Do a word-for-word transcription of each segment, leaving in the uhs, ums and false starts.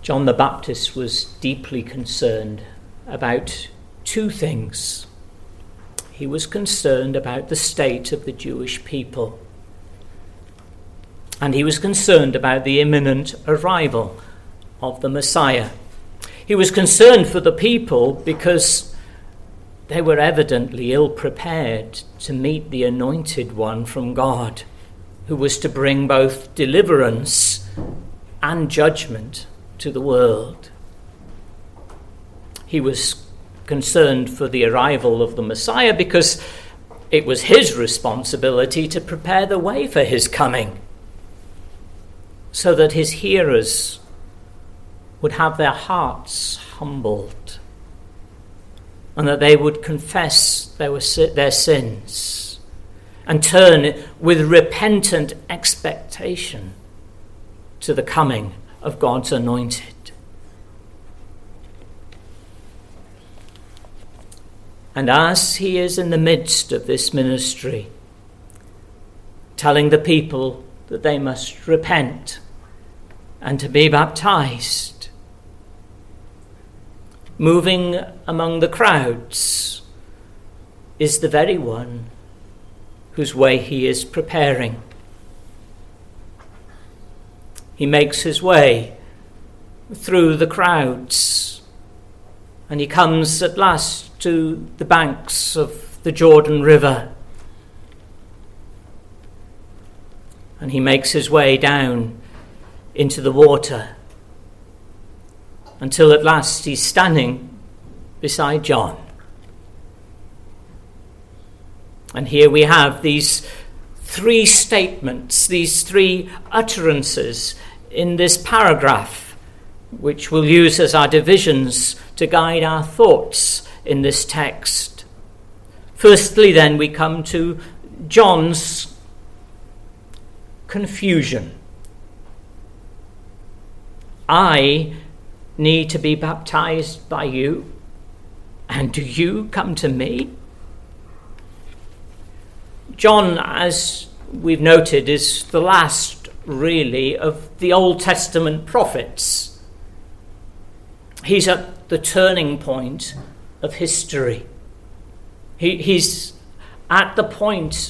John the Baptist was deeply concerned about two things. He was concerned about the state of the Jewish people, and he was concerned about the imminent arrival of the Messiah. He was concerned for the people because they were evidently ill-prepared to meet the anointed one from God, who was to bring both deliverance and judgment to the world. He was concerned for the arrival of the Messiah because it was his responsibility to prepare the way for his coming, so that his hearers would have their hearts humbled and that they would confess their, their sins and turn with repentant expectation to the coming of God's anointed. And as he is in the midst of this ministry, telling the people that they must repent and to be baptized, moving among the crowds is the very one whose way he is preparing. He makes his way through the crowds, and he comes at last to the banks of the Jordan River. And he makes his way down into the water until at last he's standing beside John. And here we have these three statements, these three utterances in this paragraph, which we'll use as our divisions to guide our thoughts in this text. Firstly, then, we come to John's confusion. I need to be baptized by you, and do you come to me? John, as we've noted, is the last, really, of the Old Testament prophets. He's at the turning point of history. He, he's at the point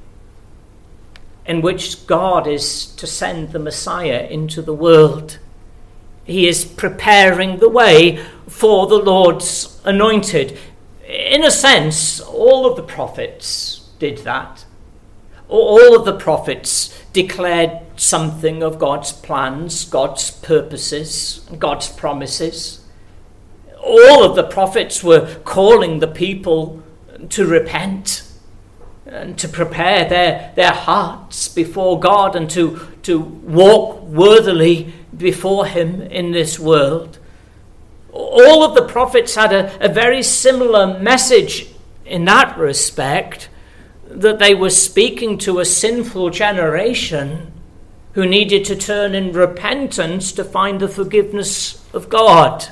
in which God is to send the Messiah into the world. He is preparing the way for the Lord's anointed. In a sense, all of the prophets did that. All of the prophets declared something of God's plans, God's purposes, God's promises. All of the prophets were calling the people to repent and to prepare their, their hearts before God and to, to walk worthily before him in this world. All of the prophets had a, a very similar message in that respect, that they were speaking to a sinful generation who needed to turn in repentance to find the forgiveness of God.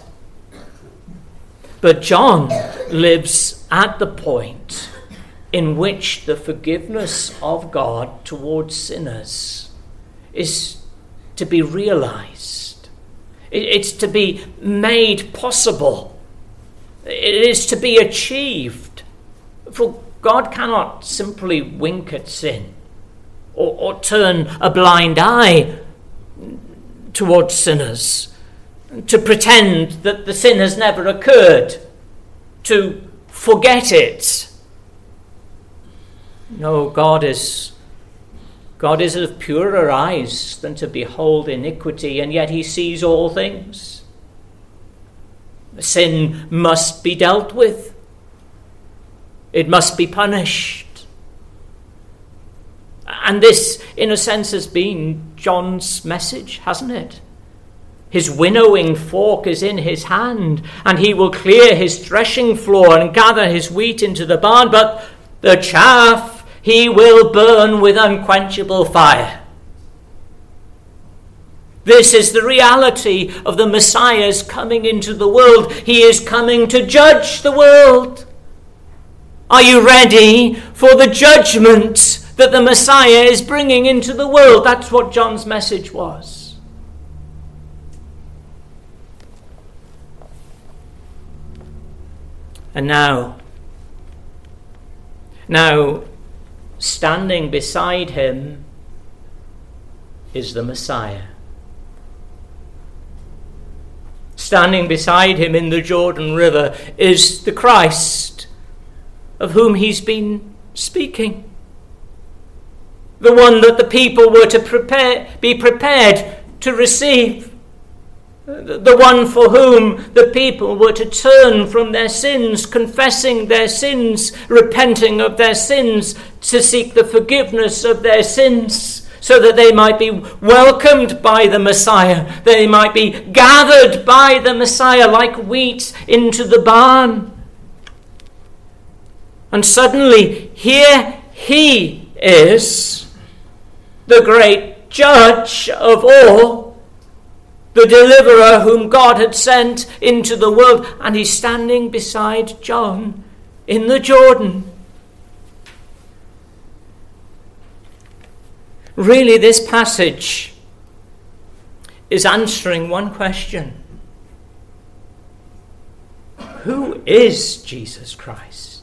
But John lives at the point in which the forgiveness of God towards sinners is to be realized. It's to be made possible. It is to be achieved. For God cannot simply wink at sin or, or turn a blind eye towards sinners, to pretend that the sin has never occurred, to forget it. No, God is God is of purer eyes than to behold iniquity, and yet he sees all things. Sin must be dealt with. It must be punished. And this, in a sense, has been John's message, hasn't it? His winnowing fork is in his hand, and he will clear his threshing floor and gather his wheat into the barn, but the chaff he will burn with unquenchable fire. This is the reality of the Messiah's coming into the world. He is coming to judge the world. Are you ready for the judgment that the Messiah is bringing into the world? That's what John's message was. And now, now, standing beside him is the Messiah. Standing beside him in the Jordan River is the Christ of whom he's been speaking. The one that the people were to prepare, be prepared to receive. The one for whom the people were to turn from their sins, confessing their sins, repenting of their sins, to seek the forgiveness of their sins, so that they might be welcomed by the Messiah. They might be gathered by the Messiah like wheat into the barn. And suddenly, here he is, the great judge of all, the deliverer whom God had sent into the world, and he's standing beside John in the Jordan. Really, this passage is answering one question. Who is Jesus Christ?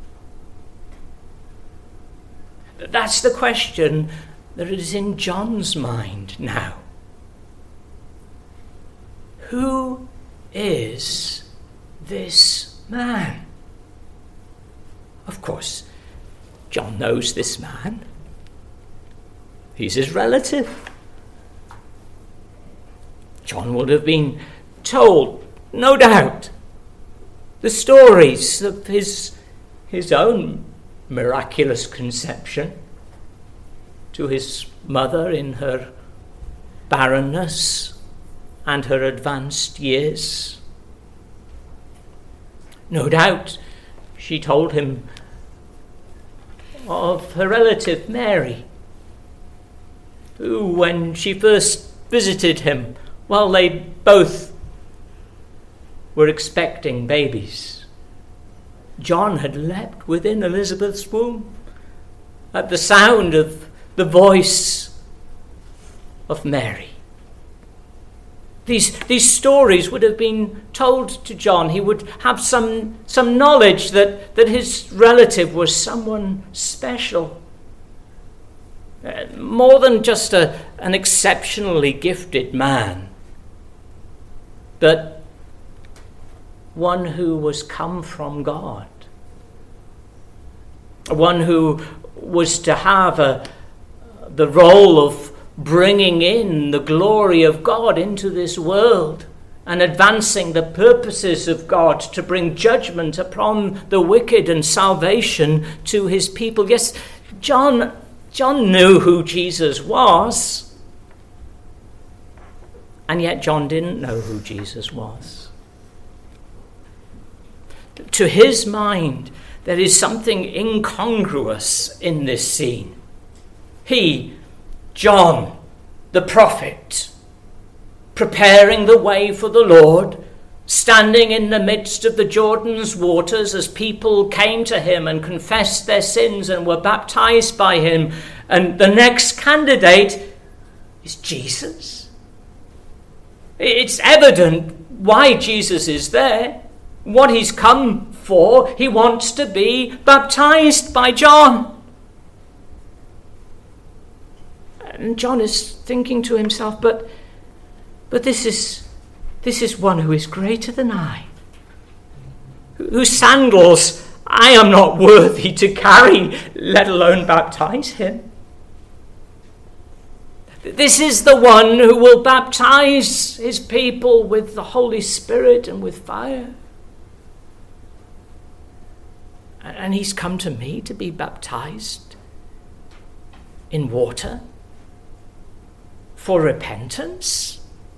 That's the question that is in John's mind now. Who is this man? Of course, John knows this man. He's his relative. John would have been told, no doubt, the stories of his, his own miraculous conception to his mother in her barrenness and her advanced years. No doubt she told him of her relative Mary, who, when she first visited him, while they both were expecting babies, John had leapt within Elizabeth's womb at the sound of the voice of Mary. These, these stories would have been told to John. He would have some, some knowledge that, that his relative was someone special. Uh, more than just a, an exceptionally gifted man, but one who was come from God. One who was to have a, the role of bringing in the glory of God into this world and advancing the purposes of God to bring judgment upon the wicked and salvation to his people. Yes, John, John knew who Jesus was, and yet John didn't know who Jesus was. To his mind, there is something incongruous in this scene. He, John, the prophet, preparing the way for the Lord, standing in the midst of the Jordan's waters as people came to him and confessed their sins and were baptized by him. And the next candidate is Jesus. It's evident why Jesus is there, what he's come for. He wants to be baptized by John. And John is thinking to himself, but but this is this is one who is greater than I, whose sandals I am not worthy to carry, let alone baptize him. This is the one who will baptize his people with the Holy Spirit and with fire. And he's come to me to be baptized in water for repentance?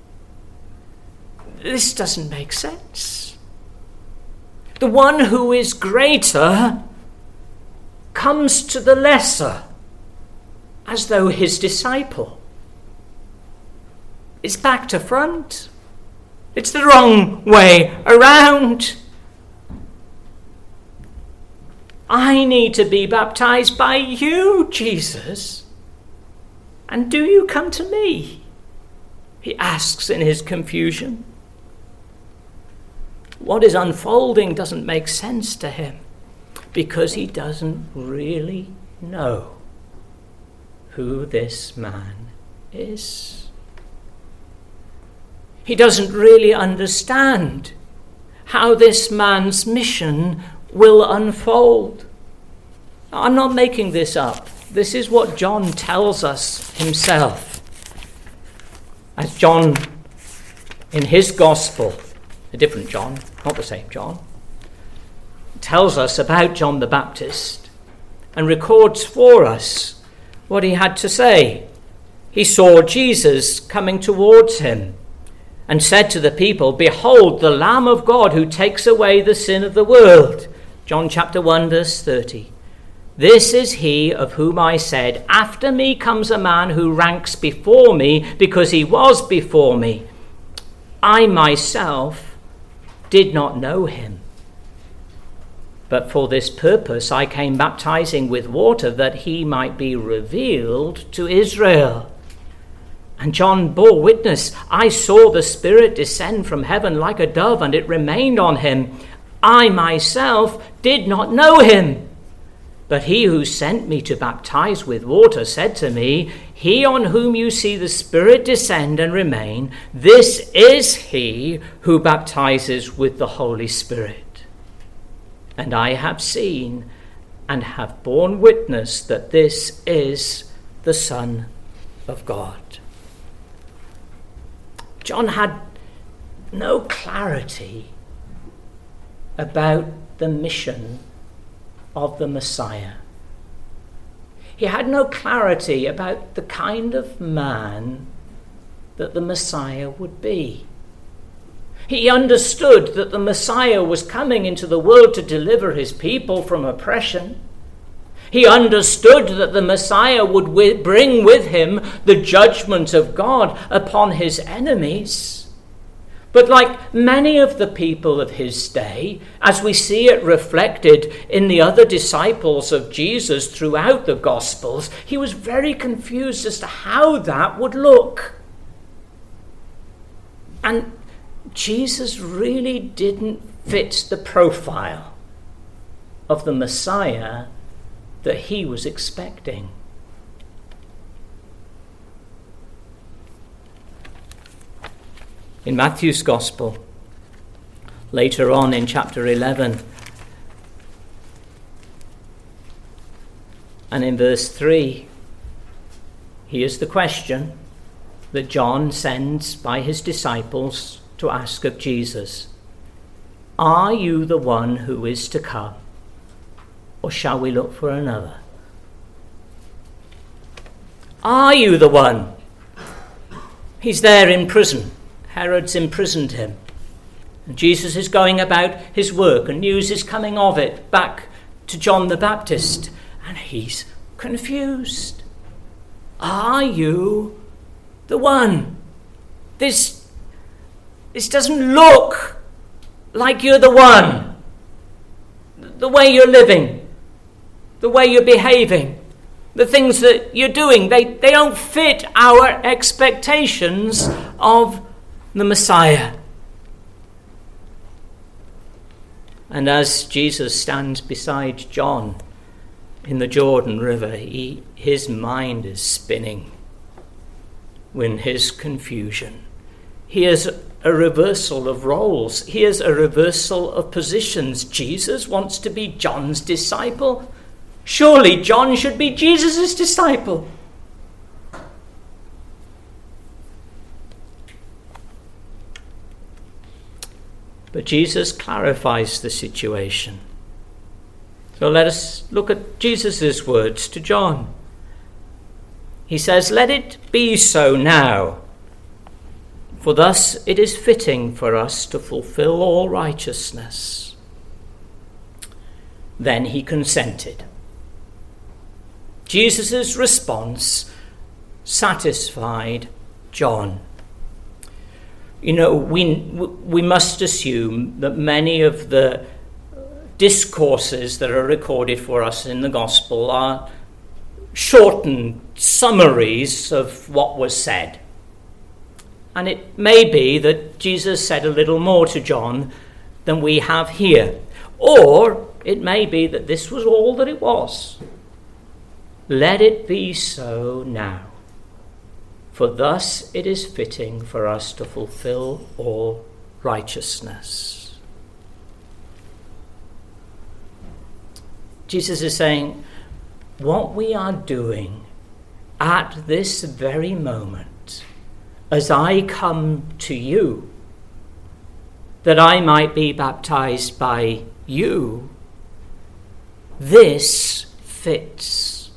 This doesn't make sense. The one who is greater comes to the lesser as though his disciple. It's back to front. It's the wrong way around. I need to be baptized by you, Jesus. And do you come to me? He asks in his confusion. What is unfolding doesn't make sense to him because he doesn't really know who this man is. He doesn't really understand how this man's mission will unfold. I'm not making this up. This is what John tells us himself. As John, in his gospel, a different John, not the same John, tells us about John the Baptist and records for us what he had to say. He saw Jesus coming towards him and said to the people, "Behold, the Lamb of God who takes away the sin of the world." John chapter one, verse thirty. "This is he of whom I said, after me comes a man who ranks before me because he was before me. I myself did not know him. But for this purpose I came baptizing with water, that he might be revealed to Israel." And John bore witness, "I saw the Spirit descend from heaven like a dove, and it remained on him. I myself did not know him. But he who sent me to baptize with water said to me, He on whom you see the Spirit descend and remain, this is he who baptizes with the Holy Spirit. And I have seen and have borne witness that this is the Son of God." John had no clarity about the mission of the Messiah. He had no clarity about the kind of man that the Messiah would be. He understood that the Messiah was coming into the world to deliver his people from oppression. He understood that the Messiah would wi- bring with him the judgment of God upon his enemies. But like many of the people of his day, as we see it reflected in the other disciples of Jesus throughout the Gospels, he was very confused as to how that would look. And Jesus really didn't fit the profile of the Messiah that he was expecting. In Matthew's Gospel, later on in chapter eleven, and in verse three, here's the question that John sends by his disciples to ask of Jesus. "Are you the one who is to come, or shall we look for another?" Are you the one? He's there in prison. Herod's imprisoned him. And Jesus is going about his work, and news is coming of it back to John the Baptist. And he's confused. Are you the one? This This doesn't look like you're the one. The way you're living, the way you're behaving, the things that you're doing, they, they don't fit our expectations of the Messiah. And as Jesus stands beside John in the Jordan River, he, his mind is spinning in his confusion. Here's a reversal of roles. Here's a reversal of positions. Jesus wants to be John's disciple. Surely John should be Jesus' disciple. But Jesus clarifies the situation. So let us look at Jesus' words to John. He says, "Let it be so now. For thus it is fitting for us to fulfill all righteousness." Then he consented. Jesus' response satisfied John. You know, we, we must assume that many of the discourses that are recorded for us in the gospel are shortened summaries of what was said. And it may be that Jesus said a little more to John than we have here. Or it may be that this was all that it was. Let it be so now, for thus it is fitting for us to fulfill all righteousness. Jesus is saying, what we are doing at this very moment, as I come to you, that I might be baptized by you, this fits.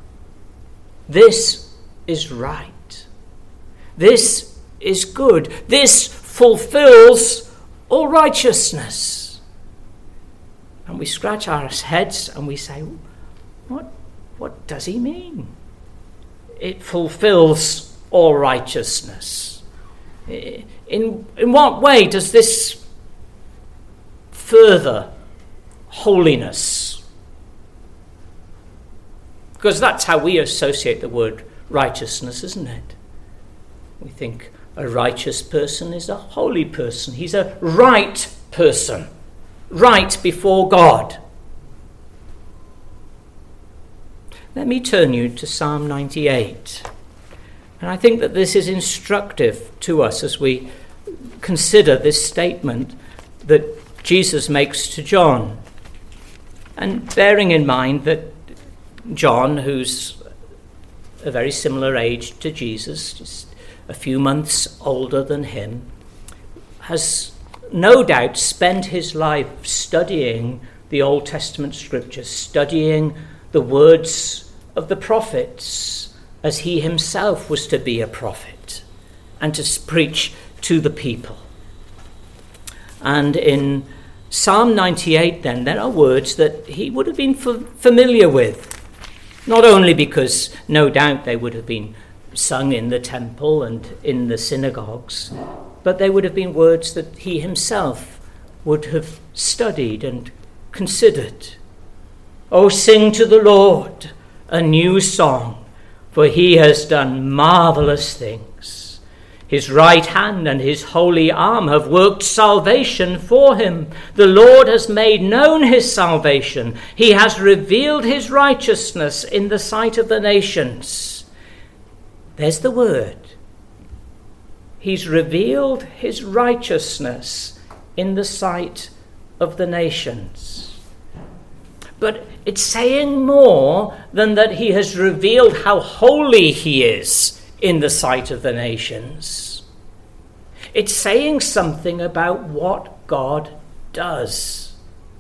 This is right. This is good. This fulfills all righteousness. And we scratch our heads and we say, what, what does he mean? It fulfills all righteousness. In, in what way does this further holiness? Because that's how we associate the word righteousness, isn't it? We think a righteous person is a holy person. He's a right person, right before God. Let me turn you to Psalm ninety-eight. And I think that this is instructive to us as we consider this statement that Jesus makes to John. And bearing in mind that John, who's a very similar age to Jesus, just a few months older than him, has no doubt spent his life studying the Old Testament scriptures, studying the words of the prophets, as he himself was to be a prophet and to preach to the people. And in Psalm ninety-eight, then, there are words that he would have been f- familiar with, not only because no doubt they would have been sung in the temple and in the synagogues, but they would have been words that he himself would have studied and considered. Oh, sing to the Lord a new song, for he has done marvelous things. His right hand and his holy arm have worked salvation for him. The Lord has made known his salvation. He has revealed his righteousness in the sight of the nations. There's the word. He's revealed his righteousness in the sight of the nations. But it's saying more than that he has revealed how holy he is in the sight of the nations. It's saying something about what God does.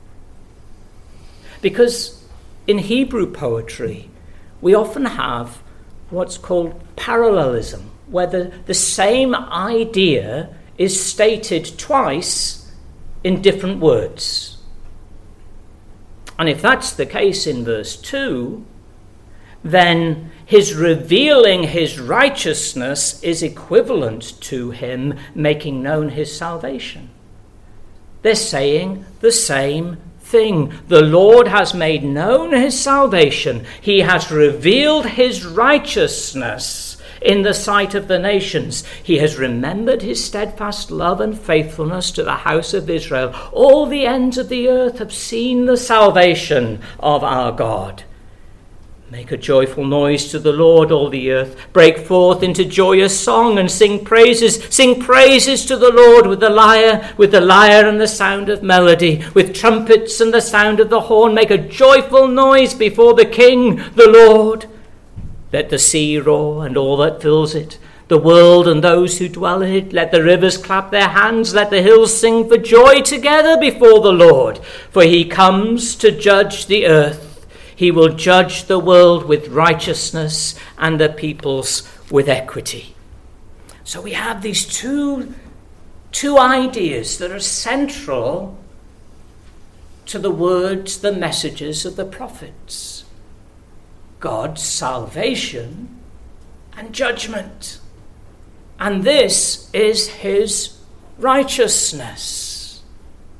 Because in Hebrew poetry, we often have what's called parallelism, where the, the same idea is stated twice in different words. And if that's the case in verse two, then his revealing his righteousness is equivalent to him making known his salvation. They're saying the same thing. The Lord has made known his salvation. He has revealed his righteousness in the sight of the nations. He has remembered his steadfast love and faithfulness to the house of Israel. All the ends of the earth have seen the salvation of our God. Make a joyful noise to the Lord, all the earth. Break forth into joyous song and sing praises. Sing praises to the Lord with the lyre, with the lyre and the sound of melody, with trumpets and the sound of the horn. Make a joyful noise before the King, the Lord. Let the sea roar and all that fills it, the world and those who dwell in it. Let the rivers clap their hands. Let the hills sing for joy together before the Lord. For he comes to judge the earth. He will judge the world with righteousness and the peoples with equity. So we have these two, two ideas that are central to the words, the messages of the prophets. God's salvation and judgment. And this is his righteousness.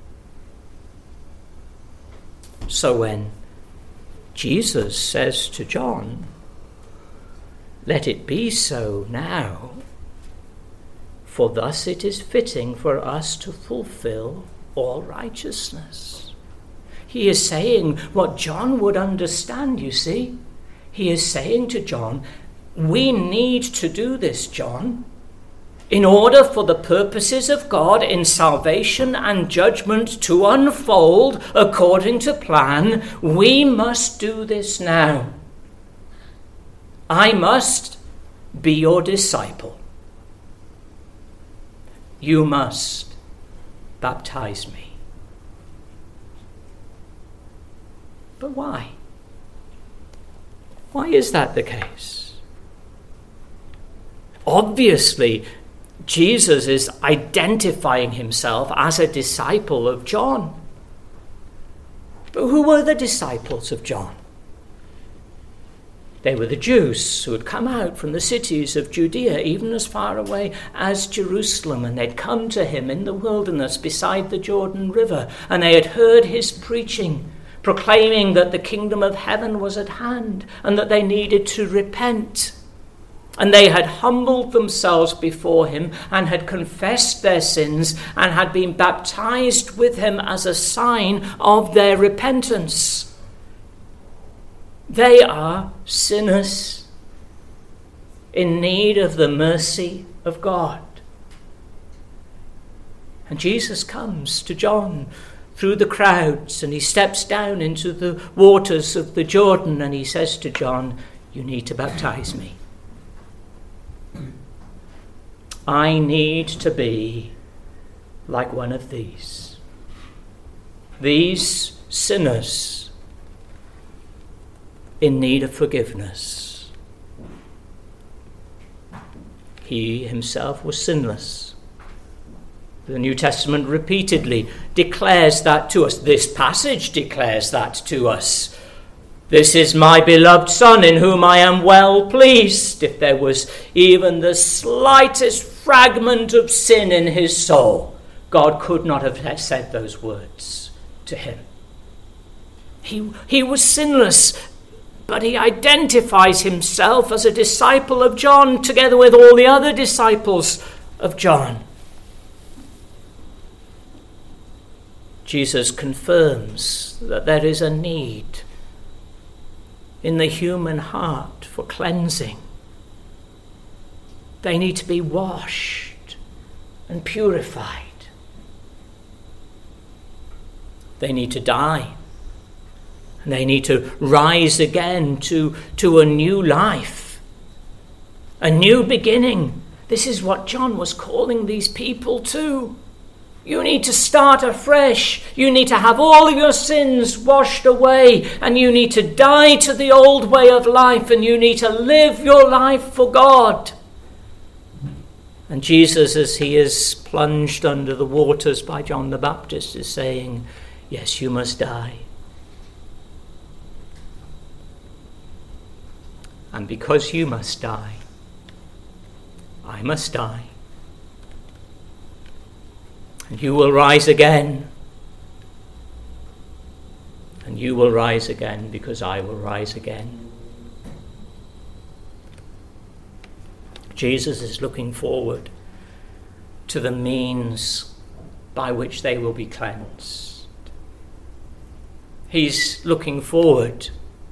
So when Jesus says to John, "Let it be so now, for thus it is fitting for us to fulfill all righteousness. He is saying what John would understand, you see. He is saying to John, we need to do this, John. In order for the purposes of God in salvation and judgment to unfold according to plan, we must do this now. I must be your disciple. You must baptize me. But why? Why is that the case? Obviously, Jesus is identifying himself as a disciple of John. But who were the disciples of John? They were the Jews who had come out from the cities of Judea, even as far away as Jerusalem, and they'd come to him in the wilderness beside the Jordan River, and they had heard his preaching, proclaiming that the kingdom of heaven was at hand and that they needed to repent. And they had humbled themselves before him and had confessed their sins and had been baptized with him as a sign of their repentance. They are sinners in need of the mercy of God. And Jesus comes to John through the crowds, and he steps down into the waters of the Jordan, and he says to John, you need to baptize me. I need to be like one of these. These sinners in need of forgiveness. He himself was sinless. The New Testament repeatedly declares that to us. This passage declares that to us. This is my beloved Son in whom I am well pleased. If there was even the slightest fragment of sin in his soul, God could not have said those words to him. He, he was sinless, but he identifies himself as a disciple of John together with all the other disciples of John. Jesus confirms that there is a need in the human heart for cleansing. They need to be washed and purified. They need to die. And they need to rise again to, to a new life, a new beginning. This is what John was calling these people to. You need to start afresh. You need to have all your sins washed away, and you need to die to the old way of life, and you need to live your life for God. And Jesus, as he is plunged under the waters by John the Baptist, is saying, yes, you must die. And because you must die, I must die. And you will rise again. And you will rise again because I will rise again. Jesus is looking forward to the means by which they will be cleansed. He's looking forward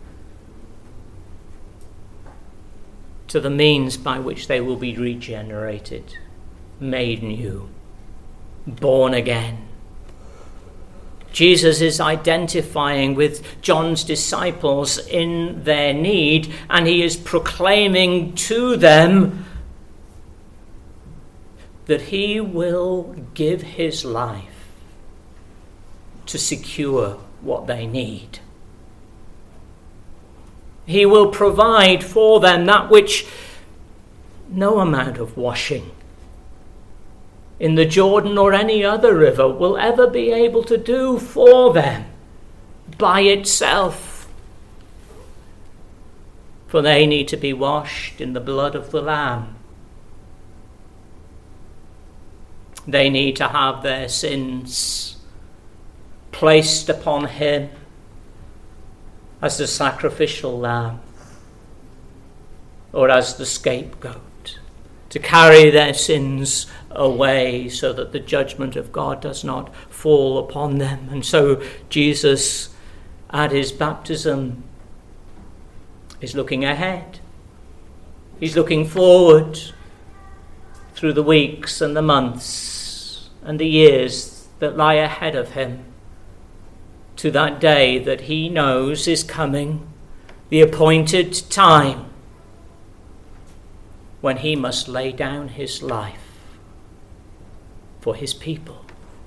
to the means by which they will be regenerated, made new, born again. Jesus is identifying with John's disciples in their need, and he is proclaiming to them that he will give his life to secure what they need. He will provide for them that which no amount of washing in the Jordan or any other river will ever be able to do for them by itself. For they need to be washed in the blood of the Lamb. They need to have their sins placed upon him as the sacrificial lamb or as the scapegoat to carry their sins away so that the judgment of God does not fall upon them. And so Jesus, at his baptism, is looking ahead. He's looking forward through the weeks and the months and the years that lie ahead of him to that day that he knows is coming, the appointed time when he must lay down his life for his people,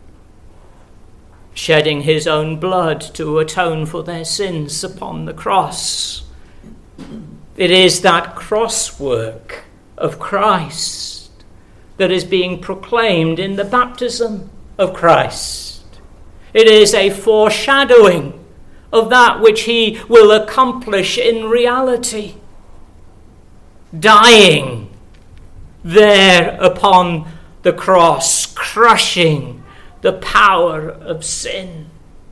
shedding his own blood to atone for their sins upon the cross. It is that cross work of Christ that is being proclaimed in the baptism of Christ. It is a foreshadowing of that which he will accomplish in reality, dying there upon the cross, crushing the power of sin.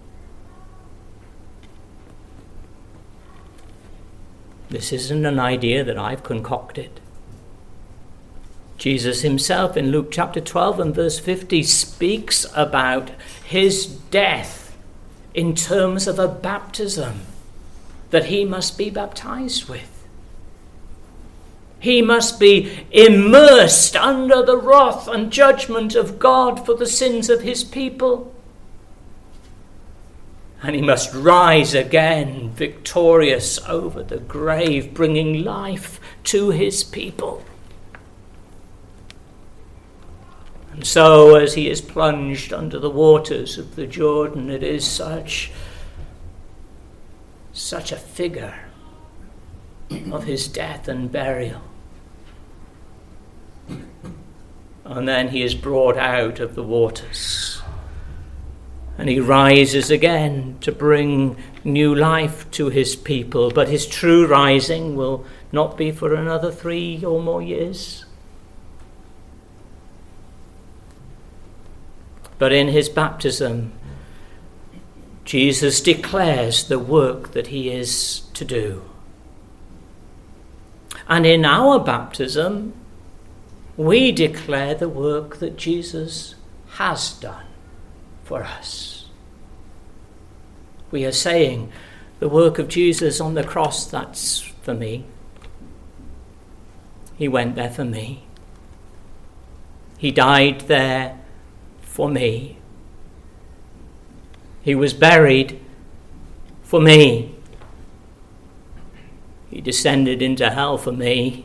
This isn't an idea that I've concocted. Jesus himself in Luke chapter twelve and verse fifty speaks about his death in terms of a baptism that he must be baptized with. He must be immersed under the wrath and judgment of God for the sins of his people. And he must rise again victorious over the grave, bringing life to his people. And so as he is plunged under the waters of the Jordan, it is such, such a figure of his death and burial. And then he is brought out of the waters. And he rises again to bring new life to his people. But his true rising will not be for another three or more years. But in his baptism, Jesus declares the work that he is to do. And in our baptism, we declare the work that Jesus has done for us. We are saying, the work of Jesus on the cross, that's for me. He went there for me. He died there for me. He was buried for me. He descended into hell for me.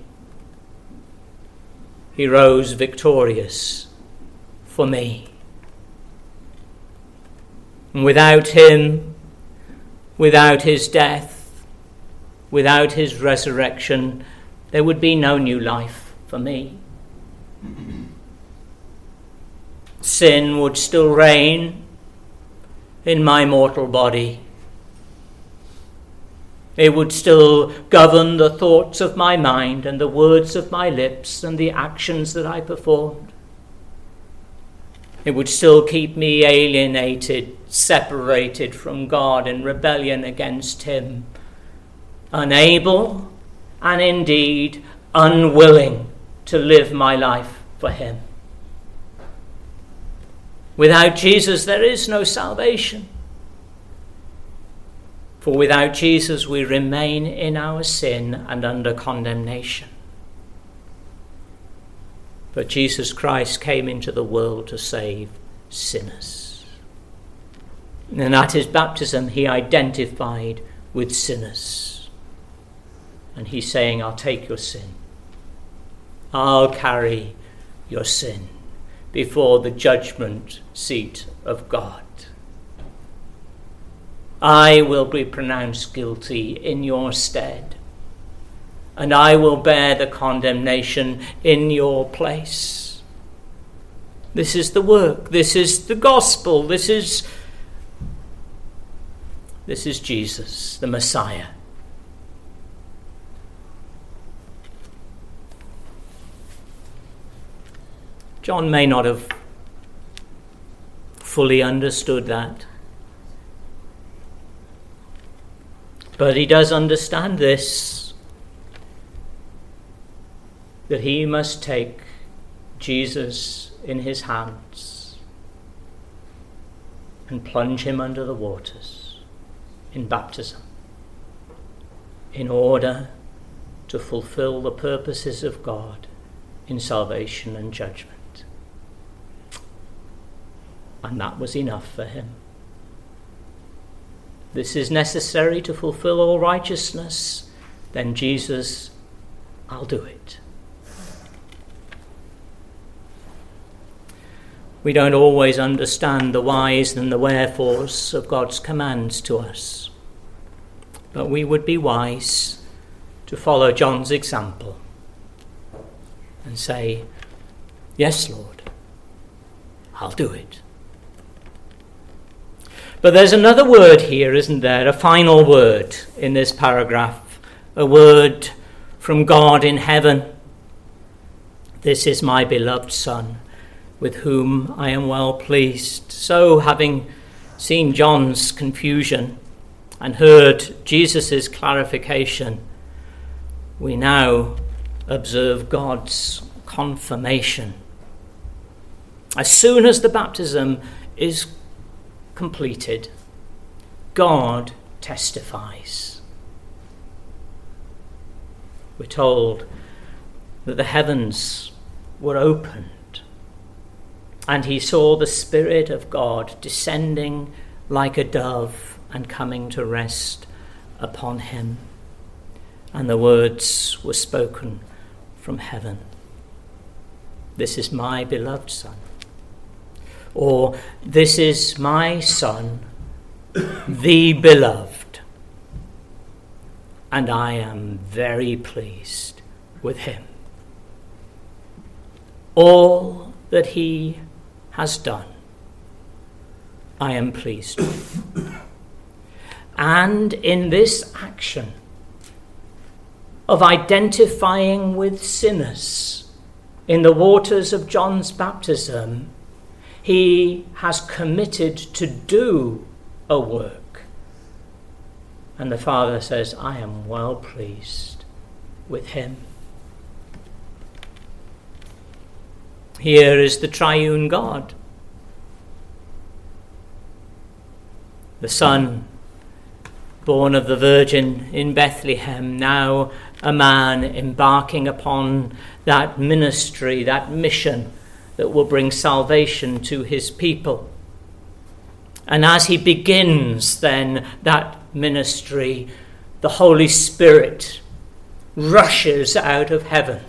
He rose victorious for me. And without him, without his death, without his resurrection, there would be no new life for me. Sin would still reign in my mortal body. It would still govern the thoughts of my mind and the words of my lips and the actions that I performed. It would still keep me alienated, separated from God in rebellion against him, unable and indeed unwilling to live my life for him. Without Jesus, there is no salvation. For without Jesus, we remain in our sin and under condemnation. But Jesus Christ came into the world to save sinners. And at his baptism, he identified with sinners. And he's saying, I'll take your sin. I'll carry your sin before the judgment seat of God. I will be pronounced guilty in your stead, and I will bear the condemnation in your place. This is the work. This is the gospel. This is, this is Jesus, the Messiah. John may not have fully understood that. But he does understand this, that he must take Jesus in his hands and plunge him under the waters in baptism in order to fulfill the purposes of God in salvation and judgment. And that was enough for him. This is necessary to fulfill all righteousness. Then Jesus, I'll do it. We don't always understand the whys and the wherefores of God's commands to us. But we would be wise to follow John's example and say, yes, Lord, I'll do it. But there's another word here, isn't there? A final word in this paragraph. A word from God in heaven. This is my beloved Son, with whom I am well pleased. So, having seen John's confusion and heard Jesus' clarification, we now observe God's confirmation. As soon as the baptism is completed, God testifies. We're told that the heavens were opened, and he saw the Spirit of God descending like a dove and coming to rest upon him. And the words were spoken from heaven. This is my beloved Son. Or, this is my Son, the beloved. And I am very pleased with him. All that he has done, I am pleased with. And in this action of identifying with sinners in the waters of John's baptism, he has committed to do a work. And the Father says, I am well pleased with him. Here is the triune God. The Son, born of the Virgin in Bethlehem, now a man embarking upon that ministry, that mission that will bring salvation to his people. And as he begins then that ministry, the Holy Spirit rushes out of heaven.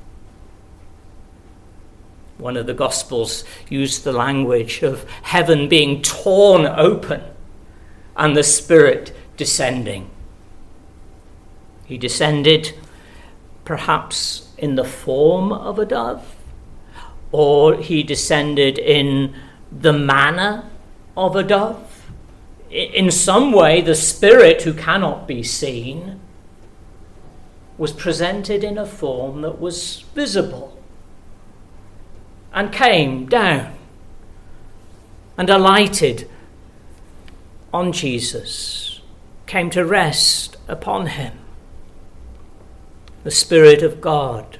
One of the Gospels used the language of heaven being torn open and the Spirit descending. He descended perhaps in the form of a dove, or he descended in the manner of a dove. In some way, the Spirit, who cannot be seen, was presented in a form that was visible and came down and alighted on Jesus, came to rest upon him. The Spirit of God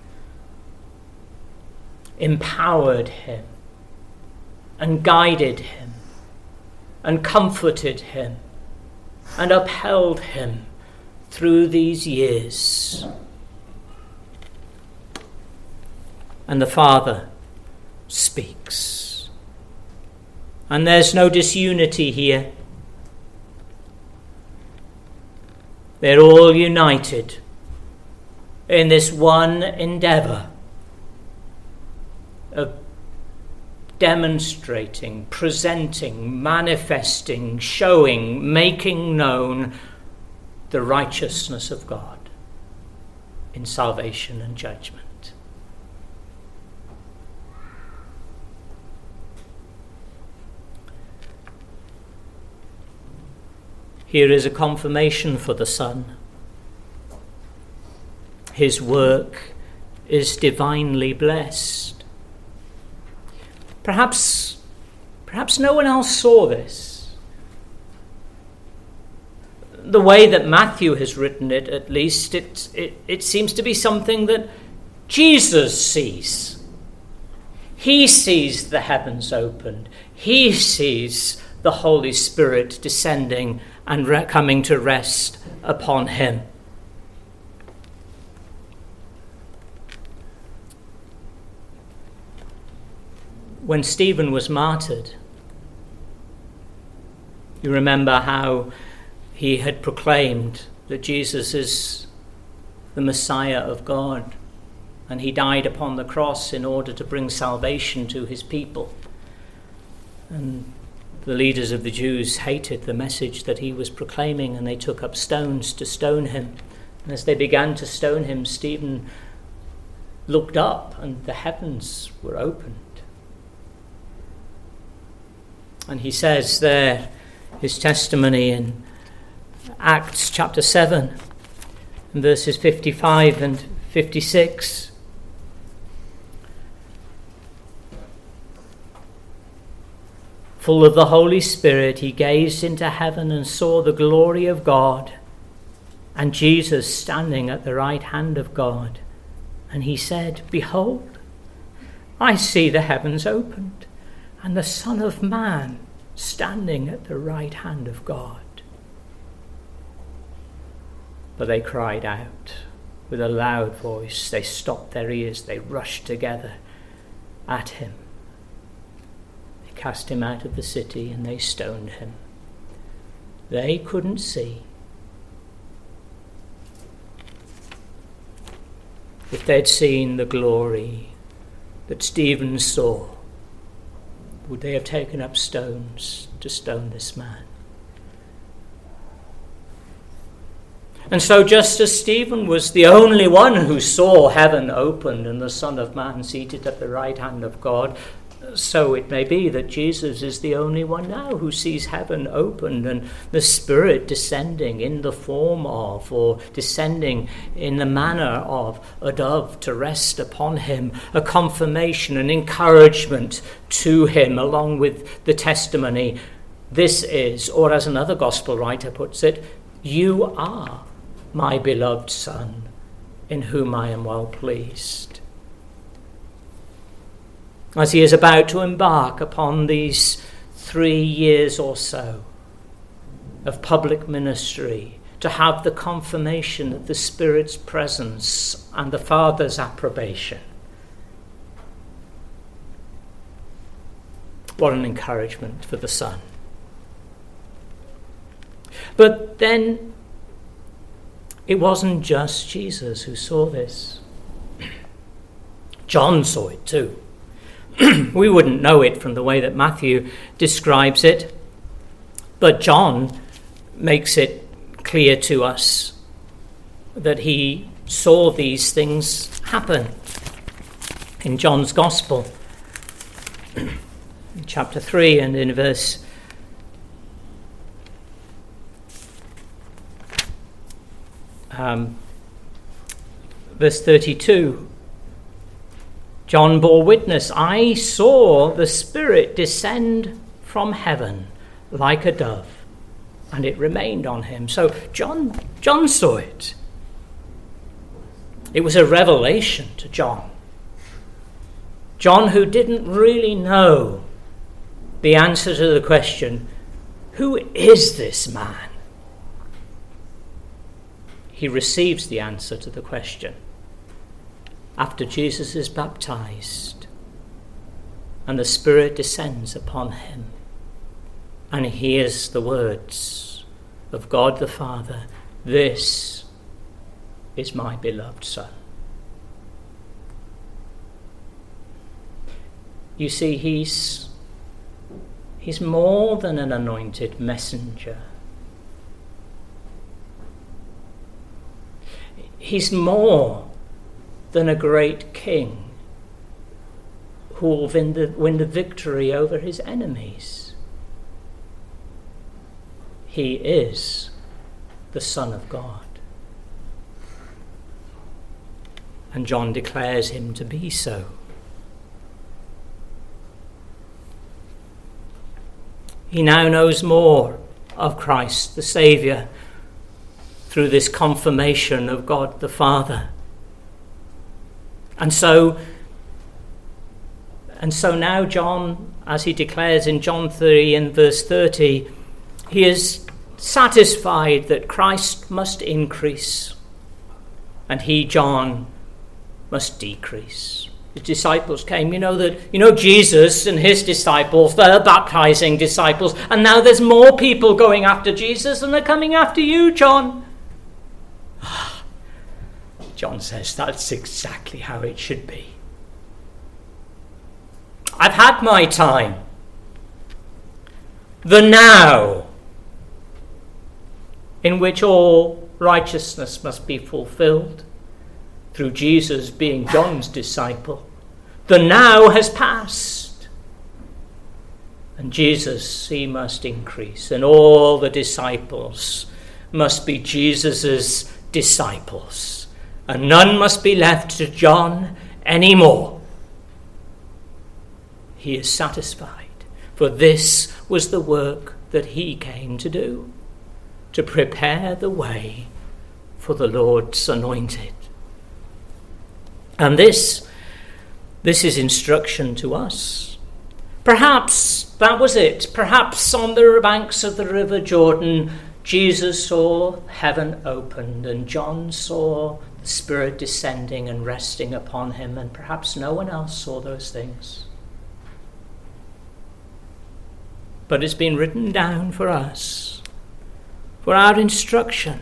empowered him and guided him and comforted him and upheld him through these years. And the Father speaks. And there's no disunity here. They're all united in this one endeavour of demonstrating, presenting, manifesting, showing, making known the righteousness of God in salvation and judgment. Here is a confirmation for the Son. His work is divinely blessed. Perhaps, perhaps no one else saw this. The way that Matthew has written it, at least, it, it, it seems to be something that Jesus sees. He sees the heavens opened. He sees the Holy Spirit descending and re- coming to rest upon him. When Stephen was martyred, you remember how he had proclaimed that Jesus is the Messiah of God, and he died upon the cross in order to bring salvation to his people. And the leaders of the Jews hated the message that he was proclaiming, and they took up stones to stone him. And as they began to stone him, Stephen looked up, and the heavens were opened. And he says there, his testimony in Acts chapter seven, and verses fifty-five and fifty-six. Full of the Holy Spirit, he gazed into heaven and saw the glory of God, and Jesus standing at the right hand of God. And he said, Behold, I see the heavens opened, and the Son of Man standing at the right hand of God. But they cried out with a loud voice. They stopped their ears. They rushed together at him. They cast him out of the city and they stoned him. They couldn't see. If they'd seen the glory that Stephen saw, would they have taken up stones to stone this man? And so just as Stephen was the only one who saw heaven opened and the Son of Man seated at the right hand of God, so it may be that Jesus is the only one now who sees heaven opened and the Spirit descending in the form of, or descending in the manner of, a dove to rest upon him, a confirmation, an encouragement to him, along with the testimony, this is, or as another gospel writer puts it, you are my beloved Son, in whom I am well pleased. As he is about to embark upon these three years or so of public ministry, to have the confirmation of the Spirit's presence and the Father's approbation. What an encouragement for the Son. But then it wasn't just Jesus who saw this. John saw it too. We wouldn't know it from the way that Matthew describes it, but John makes it clear to us that he saw these things happen. In John's Gospel, in chapter three and in verse um, verse thirty-two, John bore witness, I saw the Spirit descend from heaven like a dove, and it remained on him. So John, John saw it. It was a revelation to John. John, who didn't really know the answer to the question, who is this man? He receives the answer to the question after Jesus is baptized and the Spirit descends upon him, and he hears the words of God the Father, this is my beloved Son. You see, he's he's more than an anointed messenger. He's more than a great king who will win the, win the victory over his enemies. He is the Son of God. And John declares him to be so. He now knows more of Christ the Saviour through this confirmation of God the Father. And so, And so now John, as he declares in John three and verse thirty, he is satisfied that Christ must increase and he, John, must decrease. The disciples came, you know that you know Jesus and his disciples, they're baptizing disciples, and now there's more people going after Jesus and they're coming after you, John. John says that's exactly how it should be. I've had my time. The now, in which all righteousness must be fulfilled through Jesus being John's disciple. The now has passed. And Jesus, he must increase. And all the disciples must be Jesus's disciples. And none must be left to John anymore. He is satisfied. For this was the work that he came to do. To prepare the way for the Lord's anointed. And this, this is instruction to us. Perhaps that was it. Perhaps on the banks of the River Jordan, Jesus saw heaven opened and John saw the Spirit descending and resting upon him, and perhaps no one else saw those things. But it's been written down for us, for our instruction.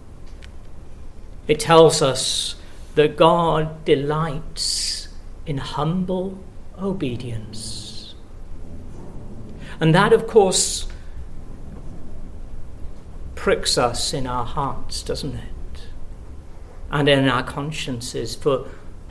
It tells us that God delights in humble obedience. And that, of course, pricks us in our hearts, doesn't it? And in our consciences, for,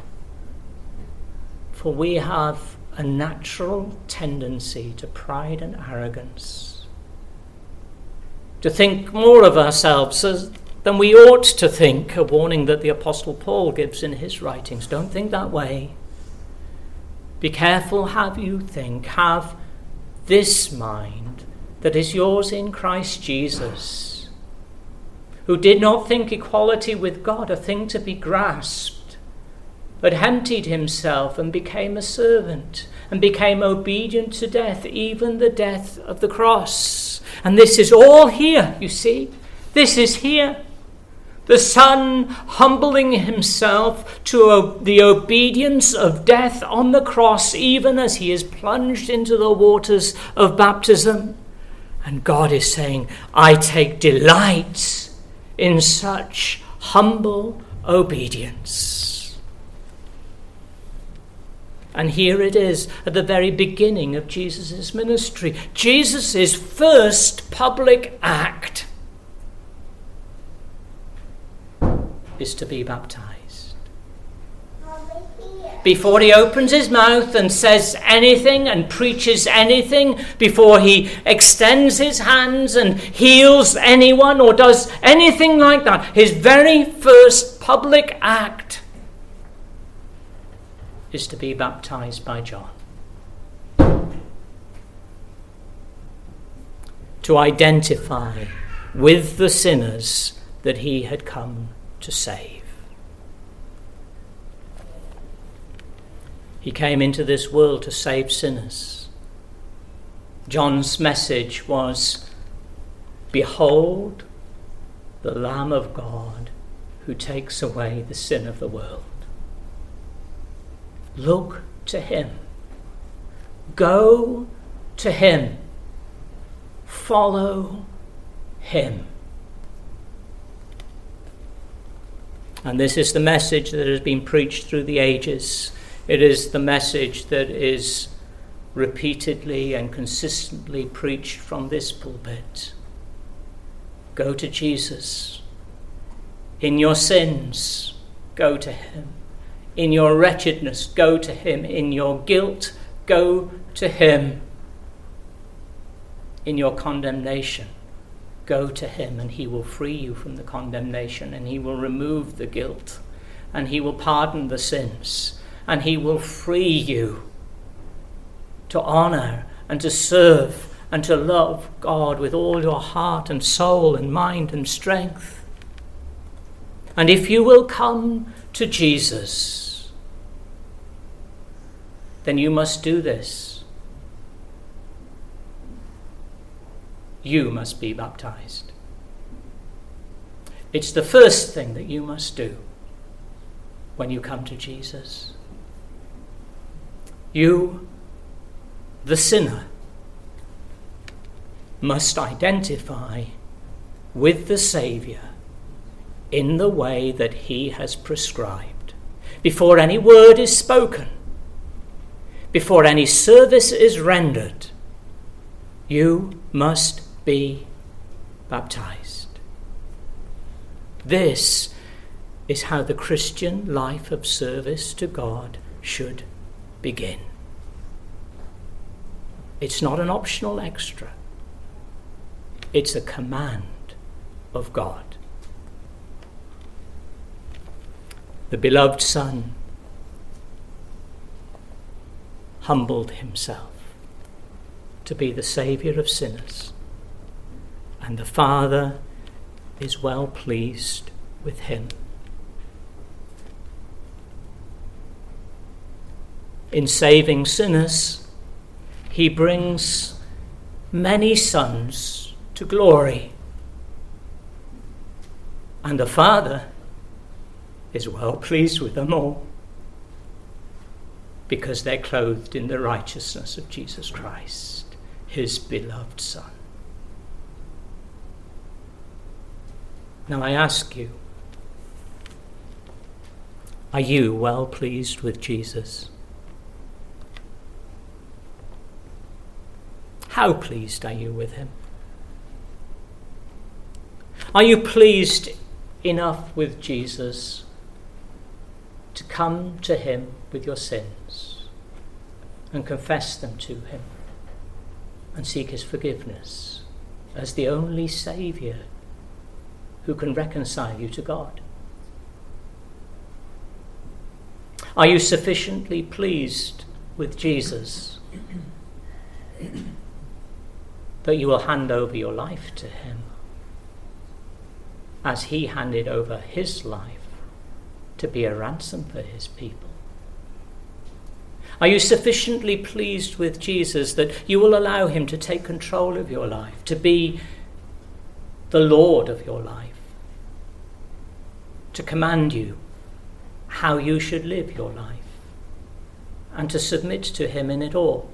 for we have a natural tendency to pride and arrogance, to think more of ourselves as than we ought to think, a warning that the Apostle Paul gives in his writings. Don't think that way. Be careful how you think. Have this mind that is yours in Christ Jesus, who did not think equality with God a thing to be grasped, but emptied himself and became a servant and became obedient to death, even the death of the cross. And this is all here, you see. This is here. The Son humbling himself to the obedience of death on the cross, even as he is plunged into the waters of baptism. And God is saying, I take delight in such humble obedience. And here it is at the very beginning of Jesus' ministry. Jesus' first public act is to be baptized. Before he opens his mouth and says anything and preaches anything, before he extends his hands and heals anyone or does anything like that, his very first public act is to be baptized by John. To identify with the sinners that he had come to save. He came into this world to save sinners. John's message was, behold the Lamb of God who takes away the sin of the world. Look to him. Go to him. Follow him. And this is the message that has been preached through the ages. It is the message that is repeatedly and consistently preached from this pulpit. Go to Jesus. In your sins, go to him. In your wretchedness, go to him. In your guilt, go to him. In your condemnation, go to him, and he will free you from the condemnation, and he will remove the guilt, and he will pardon the sins, and he will free you to honor and to serve and to love God with all your heart and soul and mind and strength. And if you will come to Jesus, then you must do this. You must be baptized. It's the first thing that you must do when you come to Jesus. You, the sinner, must identify with the Saviour in the way that he has prescribed. Before any word is spoken, before any service is rendered, you must be baptized. This is how the Christian life of service to God should begin. It's not an optional extra. It's a command of God. The beloved Son humbled himself to be the Saviour of sinners, and the Father is well pleased with him. In saving sinners, he brings many sons to glory, and the Father is well pleased with them all, because they're clothed in the righteousness of Jesus Christ, his beloved Son. Now I ask you, are you well pleased with Jesus? How pleased are you with him? Are you pleased enough with Jesus to come to him with your sins and confess them to him and seek his forgiveness as the only Saviour who can reconcile you to God? Are you sufficiently pleased with Jesus that you will hand over your life to him as he handed over his life to be a ransom for his people? Are you sufficiently pleased with Jesus that you will allow him to take control of your life, to be the Lord of your life, to command you how you should live your life, and to submit to him in it all?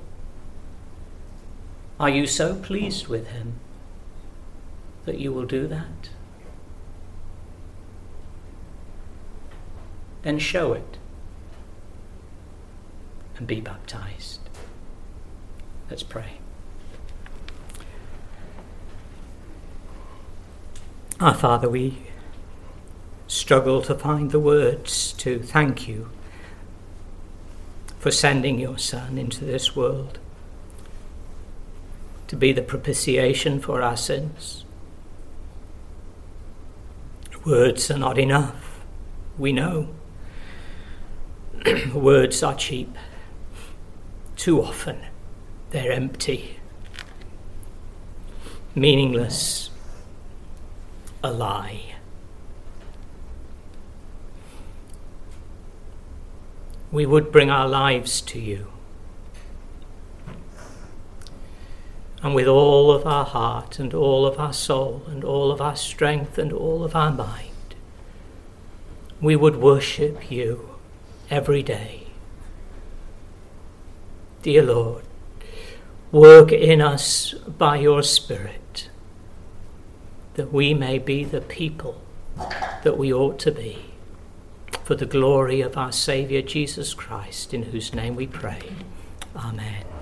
Are you so pleased with him that you will do that? Then show it and be baptized. Let's pray. Our Father, we struggle to find the words to thank you for sending your Son into this world to be the propitiation for our sins. Words are not enough, we know. Words are cheap. Too often they're empty, meaningless, a lie. We would bring our lives to you, and with all of our heart and all of our soul and all of our strength and all of our mind, we would worship you every day. Dear Lord, work in us by your Spirit that we may be the people that we ought to be, for the glory of our Saviour Jesus Christ, in whose name we pray. Amen.